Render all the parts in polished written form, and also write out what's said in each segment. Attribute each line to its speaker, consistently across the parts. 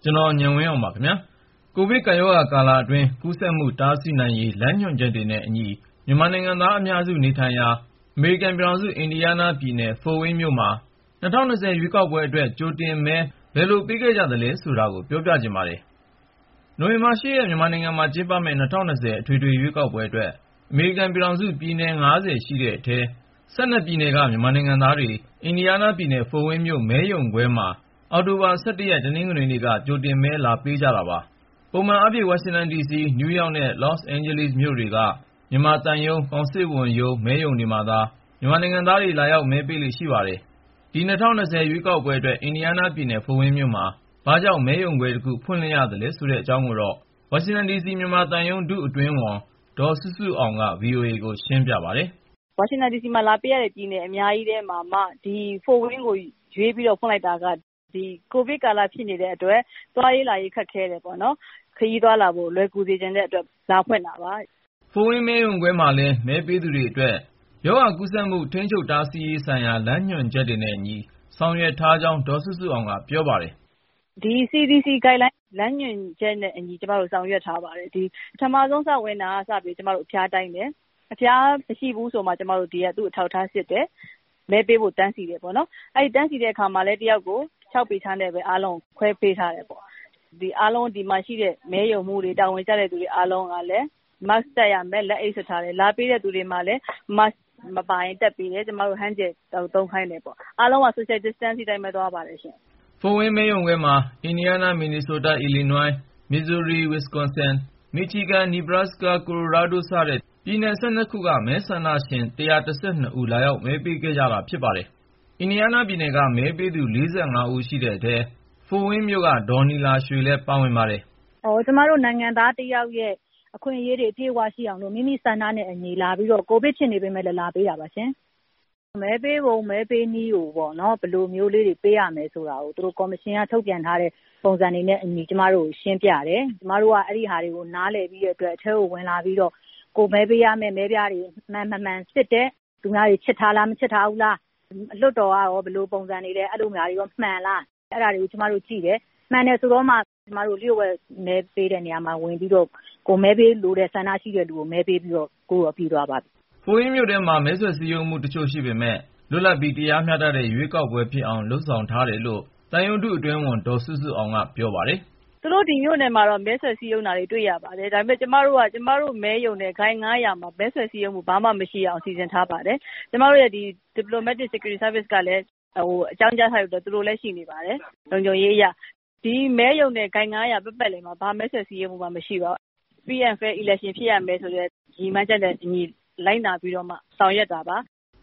Speaker 1: ကျွန်တော်ဉာဏ်ဝင်းအောင်ပါခင်ဗျာကိုဗစ်ကပ်ရောဂါကာလအတွင်းကူးစက်မှုတားဆီးနိုင်ရေးလမ်းညွှန်ချက်တွေနဲ့အညီမြန်မာနိုင်ငံသားအများစုနေထိုင်ရာအမေရိကန်ပြည်ထောင်စုအင်ဒီယားနားပြည်နယ်ဖို့ဝိန်းမြို့မှာ2020ရွေးကောက်ပွဲအတွက်ကြိုတင်မဲဘယ်လိုပေးခဲ့ကြသလဲဆိုတာကိုပြောပြချင်ပါတယ်နိုဝင်ဘာ10ရက်မြန်မာနိုင်ငံမှာကျင်းပမယ့်2020အထွေထွေရွေးကောက်ပွဲအတွက်အမေရိကန်ပြည်ထောင်စုပြည်နယ်50ရှိတဲ့အထဲ12ပြည်နယ်ကမြန်မာနိုင်ငံသားတွေအင်ဒီယားနားပြည်နယ်ဖို့ဝိန်းမြို့မဲရုံခွဲမှာအောက်တိုဘာ17ရက်တနင်္ဂနွေနေ့ကကြိုတင်မဲလာပေးကြတာပါပုံမှန်အားဖြင့်ဝါရှင်တန် DC နယူးယောက်နဲ့လော့စ်အိန်ဂျလိစ်မြို့တွေကမြန်မာသံရုံးကောင်စစ်ဝန်ရုံးမဲရုံတွေမှာသာမြန်မာနိုင်ငံသားတွေလာရောက်မဲပေးလေ့ရှိပါတယ်ဒီ2020ရွေးကောက်ပွဲအတွက်အင်ဒီယားနားပြည်နယ်ဖို့ဝိန်းမြို့မှာဘာကြောင့်မဲရုံခွဲတစ်ခုဖွင့်လှစ်ရသလဲဆိုတဲ့အကြောင်းကိုတော့ဝါရှင်တန် DC မြန်မာသံရုံးဒုအတွင်းဝန်ဒေါ်စုစုအောင်က VOA ကိုရှင်းပြပါတယ်
Speaker 2: ဝါရှင်တန် DC မှာလာပေးရတဲ့ပြည်နယ်အများကြီးထဲမှာဒီဖို့ဝိန်းကိုရွေးပြီးတော့ဖွင့်လိုက်တာကဒီကိုဗစ်ကာလဖြစ်နေတဲ့အတွက်သွားရေးလာရေးခက်ခဲတယ်ပေါ့နော်ခရီးသွားလာဖို့လွယ်ကူစေချင်တဲ့အတွက်လာဖွင့်တာပါ
Speaker 1: ဖို့ဝိန်းမဲရုံခွဲမှာလည်းမဲပေးသူတွေအတွက်ရောဂါကူးစက်မှုထိန်းချုပ်တားဆီးရေးဆိုင်ရာလမ်းညွှန်ချက်တွေနဲ့အညီဆောင်ရွက်ထားကြောင်းဒေါ်စုစုအောင်ကပြောပါတယ်
Speaker 2: ဒီ CDC guideline လမ်းညွှန်ချက်နဲ့အညီကျမတို့ဆောင်ရွက်ထားပါတယ်ဒီပထမဆုံးစဝင်တာစပြီးကျမတို့အဖျားတိုင်းတယ်အဖျားမရှိဘူးဆိုမှကျမတို့ဒီကသူ့အထောက်ထားစစ်တယ်မဲပေးဖို့တန်းစီတယ်ပေါ့နော်အဲဒီတန်းစီတဲ့အခါမှာလည်းတယောက်ကို6ပေချမ်းနဲ့ပဲအားလုံးခွဲပေးထားတယ်ပေါ့ဒီအားလုံးဒီမှာရှိတဲ့မဲရုံမှုတွေတာဝန်ကျတဲ့သူတွေအားလုံးကလည်း mask တပ်ရမယ်လက်အိတ်ဆွထားတယ်လာပေးတဲ့သူတွေမှာလည်း mask မပါရင်တက်ပေးတယ်ကျမတို့ hand gel သုံးခိုင်းတယ်ပေါ့အားလုံးက social distance တိုင်းပဲသွားပါတယ်ရှင်
Speaker 1: ဖို့ဝိန်းမဲရုံခွဲမှာအင်ဒီယားနားမင်နီဆိုးတားအီလီနွိုင်းမစ်ဇူရီဝစ်စကွန်ဆင်မီချီဂန်နီဘရက်စကာကိုလိုရာဒိုစတဲ့ပြည်နယ်12ခုကမဲဆန္ဒရှင်112ဦးလာရောက်မဲပေးခဲ့ကြတာဖြစ်ပါတယ်အင်ဒီယားနားပြည်နယ်ကမဲပေးသူ45ဦးရှိတဲ့အထဲဖို့ဝိန်းမြို့ကဒေါ်နီလာရွှေလည်းပါဝင်ပါတယ်
Speaker 2: ကျမတို့နိုင်ငံသားတယောက်ရဲ့အခွင့်အရေးတွေအပြည့်အဝရှိအောင်လို့မိမိဆန္ဒနဲ့အညီလာပြီးတော့ကိုဗစ်ဖြစ်နေပေမဲ့လည်းလာပေးတာပါရှင်မဲပေးပုံမဲပေးနည်းကိုပေါ့နော်ဘယ်လိုမျိုးလေးတွေပေးရမယ်ဆိုတာကိုသူတို့ကော်မရှင်ကထုတ်ပြန်ထားတဲ့ပုံစံတွေနဲ့အညီကျမတို့ရှင်းပြတယ်ကျမတို့ကအဲ့ဒီဟာတွေကိုနားလည်ပြီးတဲ့အတွက်အထက်ကိုဝင်လာပြီးတော့ကိုမဲပေးရမယ်မဲပြားတွေမှန်စစ်တဲ့သူများတွေချစ်ထားလားမချစ်ထားဘူးလားအလွတ်တော်ကရောဘယ်လိုပုံစံနေလဲအဲ့လိုများတွေရောမှန်လားအဲ့ဒါတွေကိုကျမတို့ကြည့်တယ်မှန်တယ်ဆိုတော့မှကျမတို့လျှို့ဝှက်မဲပေးတဲ့နေရာမှာဝင်ပြီးတော့ကိုမဲပေးလို့တဲ့ဆန္ဒရှိတဲ့လူကိုမဲပေးပြီးတော့ကိုရောပြီးသွားပါပြီ
Speaker 1: ဖို့ဝိန်းမြို့ထဲမှာမဲဆွယ်စည်းရုံးမှုတချို့ရှိပေမဲ့လွတ်လပ်ပြီးတရားမျှတတဲ့ရွေးကောက်ပွဲဖြစ်အောင်လှုံ့ဆော်ထားတယ်လို့သံရုံးဒုအတွင်းဝန်ဒေါ်စုစုအောင်ကပြောပါတယ်
Speaker 2: သူတို့ဒီမြို့နယ်မှာတော့မဲဆွယ်စည်းရုံးတာတွေတွေ့ရပါတယ်ဒါပေမဲ့ကျမတို့မဲရုံနဲ့ဂိုင်း900မှာမဲဆွယ်စည်းရုံးမှုဘာမှမရှိအောင်စီစဉ်ထားပါတယ်ကျမတို့ရဲ့ဒီ diplomatic security service ကလည်းအကြောင်းကြားထားလို့သူတို့လည်းရှိနေပါတယ်လုံခြုံရေးအရဒီမဲရုံနဲ့ဂိုင်း900ပတ်ပတ်လည်မှာဘာမဲဆွယ်စည်းရုံးမှုမှမရှိပါဘူး free and fair election ဖြစ်ရမယ်ဆိုတဲ့ညီမချက်နဲ့ညီလိုက်နာပြီးတော့မှဆောင်ရွက်တာပါ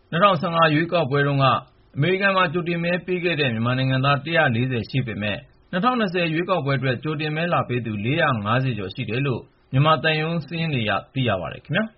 Speaker 1: 2015ရွေးကောက်ပွဲတုန်းကအမေရိကန်မှာကြိုတင်မဲပေးခဲ့တဲ့မြန်မာနိုင်ငံသား140ရှိပေမဲ့2020ရွေးကောက်ပွဲအတွက်ကြိုတင်မဲလာပေးသူ450ကျော်ရှိတယ်လို့မြန်မာသံရုံးစာရင်းတွေအရသိရပါတယ်ခင်ဗျာ